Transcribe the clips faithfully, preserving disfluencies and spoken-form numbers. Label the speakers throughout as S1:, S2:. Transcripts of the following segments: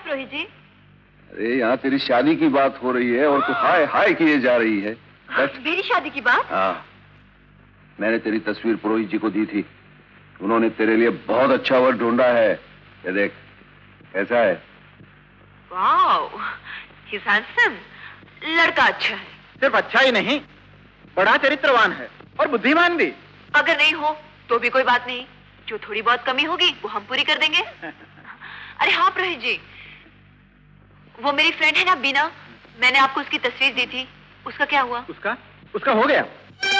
S1: रोहित जी।
S2: अरे यहाँ तेरी शादी की बात हो रही है और तू हाय हाय किए जा रही है।
S1: मेरी शादी की बात?
S2: हाँ, मैंने तेरी तस्वीर पुरोहित जी को दी थी। उन्होंने तेरे लिए बहुत अच्छा वर ढूंढा है। ये देख कैसा है।
S1: Wow, he's handsome। लड़का अच्छा है।
S3: सिर्फ अच्छा ही नहीं, बड़ा चरित्रवान है और बुद्धिमान भी।
S1: अगर नहीं हो तो भी कोई बात नहीं, जो थोड़ी बहुत कमी होगी वो हम पूरी कर देंगे। अरे हाँ रोहित जी, वो मेरी फ्रेंड है ना बीना, मैंने आपको उसकी तस्वीर दी थी, उसका क्या हुआ?
S3: उसका उसका हो गया।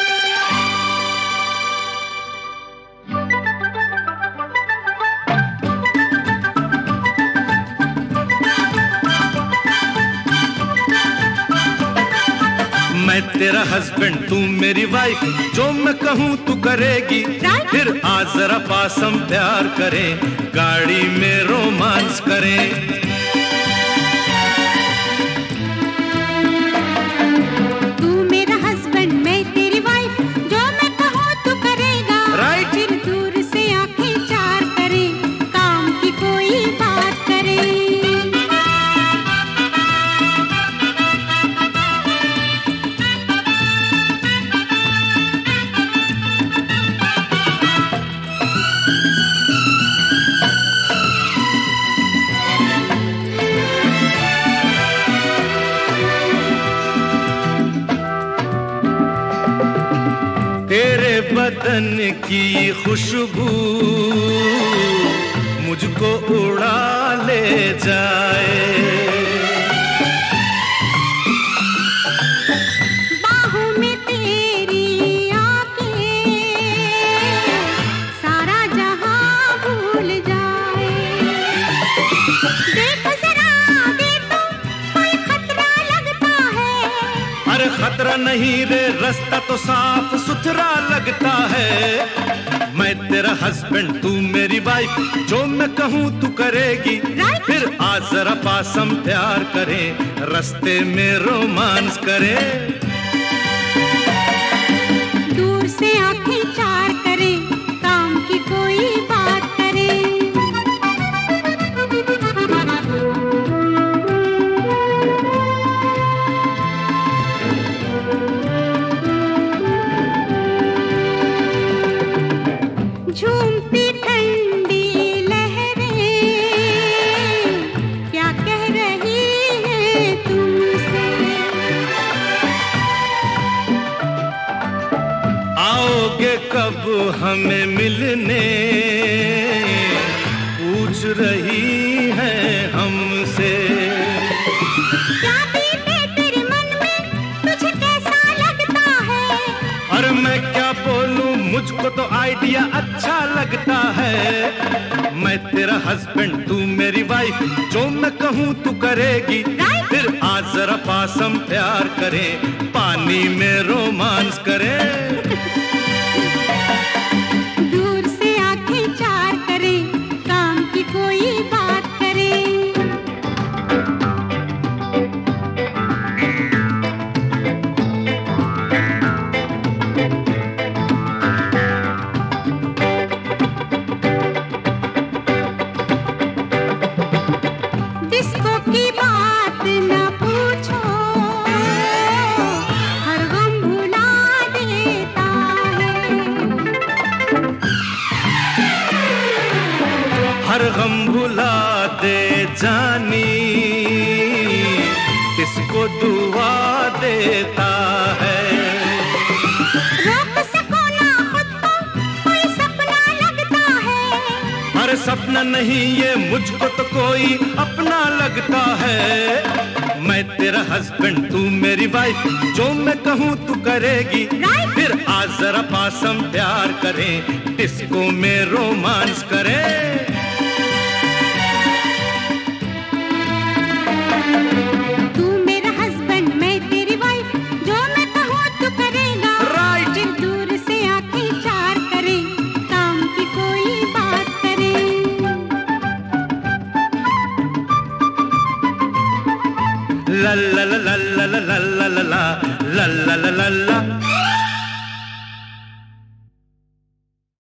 S4: मैं तेरा हस्बैंड तू मेरी वाइफ, जो मैं कहूँ तू करेगी। फिर आ जरा पास हम प्यार करें, गाड़ी में रोमांस करें।
S5: तू मेरा हस्बैंड मैं तेरी वाइफ, जो मैं कहूँ तू करेगा।
S4: राइट।
S5: फिर दूर से आंखें चार करें, काम की कोई बात करें।
S4: तेरे बदन की खुशबू मुझको उड़ा ले जाए।
S5: बाहों में तेरी आके सारा जहां भूल जाए। देख जरा आगे तो कोई खतरा लगता है।
S4: अरे खतरा नहीं रे, रास्ता तो साफ सुथरा लगता है। मैं तेरा हस्बैंड तू मेरी वाइफ, जो मैं कहूँ तू करेगी। फिर आ जरा पास हम प्यार करें, रास्ते में रोमांस करें।
S5: दूर से आंखें चार करें, काम की कोई बात करें। झूमती ठंडी लहरें क्या कह रही है तुमसे।
S4: आओगे कब हमें मिलने, पूछ रही है हमसे।
S5: क्या बीते तेरे मन में, तुझे कैसा लगता है।
S4: अरे मैं क्या बोलूं, मुझको तो आइडिया अच्छा लगता है। मैं तेरा हस्बैंड तू मेरी वाइफ, जो मैं कहूँ तू करेगी। फिर आ जरा पास हम प्यार करें, पानी में रोमांस करें।
S5: दूर से आंखें चार करें, काम की कोई बात करें। डिस्को की बात न पूछो, हर गम भुला देता है।
S4: हर गम भुला दे जानी, किसको दुआ देता है।
S5: रोक सको ना खुद को, कोई सपना लगता है।
S4: अरे सपना नहीं ये, मुझको तो कोई अपना लगता है। मैं तेरा हस्बैंड तू मेरी वाइफ, जो मैं कहूँ तू करेगी। फिर आ जरा पास हम प्यार करें, डिस्को में रोमांस करें।
S5: तू मेरा हस्बैंड मैं तेरी वाइफ, जो मैं कहूँ तू करेगा।
S4: राइट।
S5: फिर दूर से आंखें चार करें, काम की कोई बात करें।
S4: ला ला ला ला ला ला ला ला ला ला ला ला ला ला।